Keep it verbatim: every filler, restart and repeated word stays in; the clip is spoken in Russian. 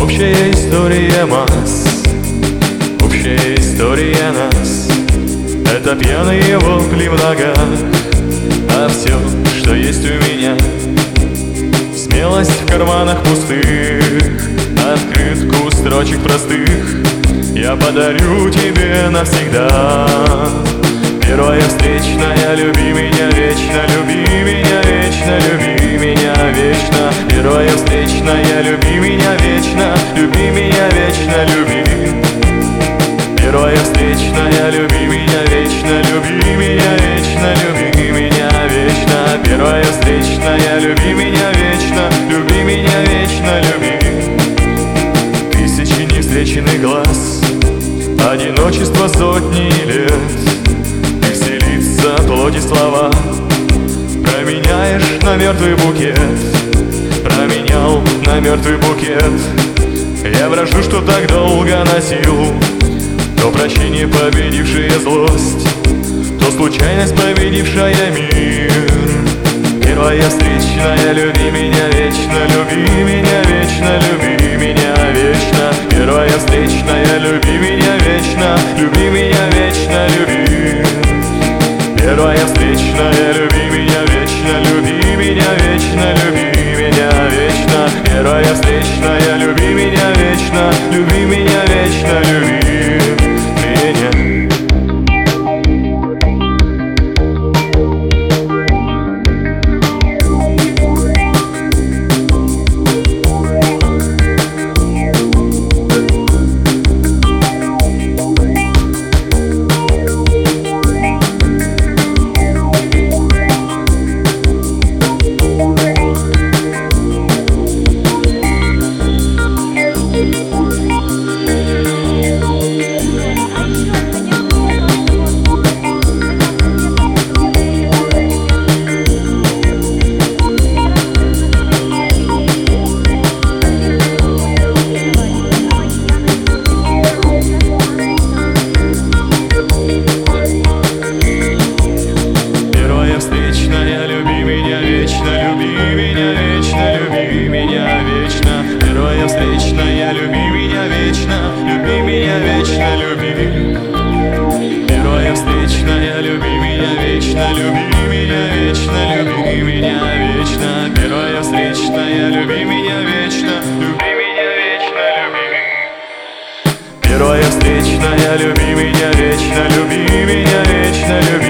Общая история масс, общая история нас. Это пьяные вопли в ногах, а все, что есть у меня, смелость в карманах пустых, открытку строчек простых я подарю тебе навсегда. Первая встречная, люби меня вечно, люби меня вечно, люби меня вечно. Первая встречная, люби меня вечно, люби меня вечно, люби. Первая встречная, люби меня вечно, люби меня вечно, люби меня вечно. Первая встречная, люби меня вечно, люби меня вечно, люби. Тысячи невстреченных глаз, одиночество сотни лет. Ты вселится плоти слова, променяешь на мертвый букет. Променял на мертвый букет. Я вражду, что так долго носил, то прощение, победившее злость, то случайность, победившая мир. Первая встречная, люби меня вечно, люби меня вечно, люби меня вечно. Первая встречная, люби меня вечно, люби меня вечно, люби. Первая встречная, люби меня вечно, люби меня вечно, люби меня вечно. Первая встречная, люби меня вечно, люби меня вечно, люби. Первая встречная, люби меня вечно, люби меня вечно, люби. Первая встречная, люби меня вечно, люби меня вечно, люби меня вечно. Первая встречная, люби меня вечно, люби меня вечно, люби. Первая встречная, люби меня вечно, люби меня вечно, люби.